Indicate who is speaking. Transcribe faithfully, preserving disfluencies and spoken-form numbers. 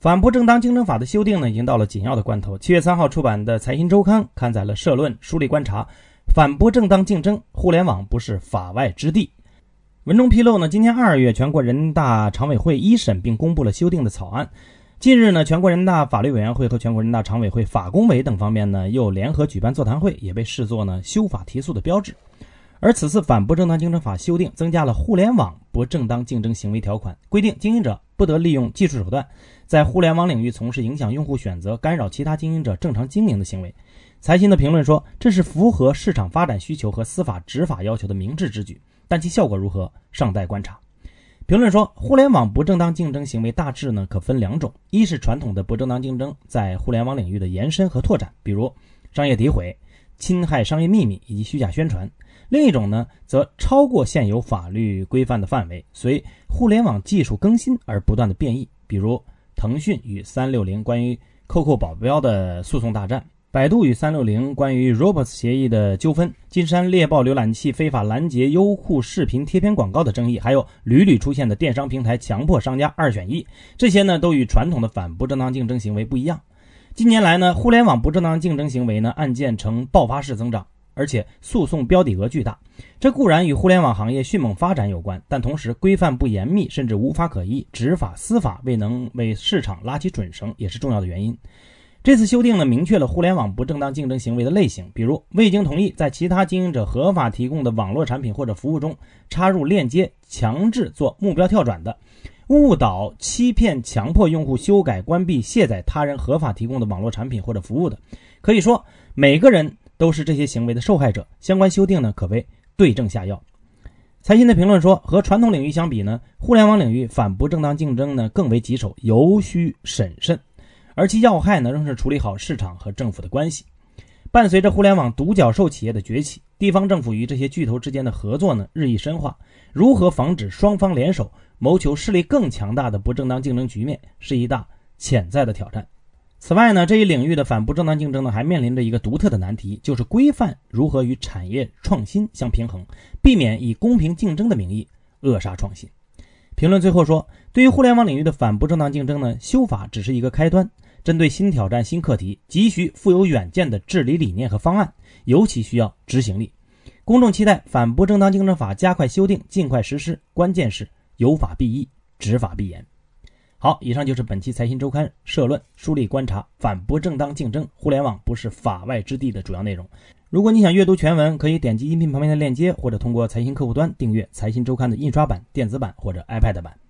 Speaker 1: 反不正当竞争法的修订呢，已经到了紧要的关头。七月三号出版的《财新周刊》刊载了社论梳理观察，反不正当竞争，互联网不是法外之地。文中披露呢，今年二月全国人大常委会一审并公布了修订的草案。近日呢，全国人大法律委员会和全国人大常委会法工委等方面呢，又联合举办座谈会，也被视作呢修法提速的标志。而此次反不正当竞争法修订增加了互联网不正当竞争行为条款，规定经营者不得利用技术手段在互联网领域从事影响用户选择、干扰其他经营者正常经营的行为。财新的评论说，这是符合市场发展需求和司法执法要求的明智之举，但其效果如何尚待观察。评论说，互联网不正当竞争行为大致呢可分两种，一是传统的不正当竞争在互联网领域的延伸和拓展，比如商业诋毁、侵害商业秘密以及虚假宣传；另一种呢则超过现有法律规范的范围，随互联网技术更新而不断的变异，比如腾讯与三六零关于 Q Q 保镖的诉讼大战，百度与三六零关于 Robots 协议的纠纷，金山猎豹浏览器非法拦截优酷视频贴片广告的争议，还有屡屡出现的电商平台强迫商家二选一，这些呢都与传统的反不正当竞争行为不一样。近年来呢，互联网不正当竞争行为呢案件呈爆发式增长，而且诉讼标的额巨大。这固然与互联网行业迅猛发展有关，但同时规范不严密，甚至无法可依，执法司法未能为市场拉起准绳，也是重要的原因。这次修订呢，明确了互联网不正当竞争行为的类型，比如未经同意在其他经营者合法提供的网络产品或者服务中插入链接，强制做目标跳转的，误导、欺骗、强迫用户修改、关闭、卸载他人合法提供的网络产品或者服务的。可以说，每个人都是这些行为的受害者。相关修订呢，可谓对症下药。财新的评论说，和传统领域相比呢，互联网领域反不正当竞争呢更为棘手，尤需审慎。而其要害呢，仍是处理好市场和政府的关系。伴随着互联网独角兽企业的崛起，地方政府与这些巨头之间的合作呢日益深化，如何防止双方联手谋求势力更强大的不正当竞争局面，是一大潜在的挑战。此外呢，这一领域的反不正当竞争呢，还面临着一个独特的难题，就是规范如何与产业创新相平衡，避免以公平竞争的名义扼杀创新。评论最后说，对于互联网领域的反不正当竞争呢，修法只是一个开端。针对新挑战、新课题，急需富有远见的治理理念和方案，尤其需要执行力。公众期待反不正当竞争法加快修订，尽快实施，关键是有法必依，执法必严。好，以上就是本期财新周刊社论梳理观察反不正当竞争，互联网不是法外之地的主要内容。如果你想阅读全文，可以点击音频旁边的链接，或者通过财新客户端订阅财新周刊的印刷版、电子版或者 iPad 版。